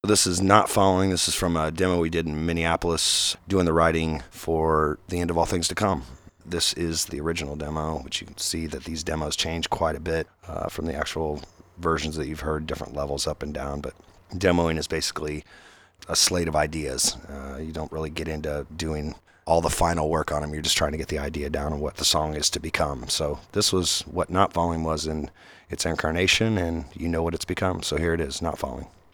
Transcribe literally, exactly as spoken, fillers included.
This is Not Following. This is from a demo we did in Minneapolis, doing the writing for The End of All Things to Come. This is the original demo, which you can see that these demos change quite a bit uh, from the actual versions that you've heard, different levels up and down. But demoing is basically a slate of ideas. Uh, you don't really get into doing all the final work on them. You're just trying to get the idea down on what the song is to become. So this was what Not Following was in its incarnation, and you know what it's become. So here it is, Not Following.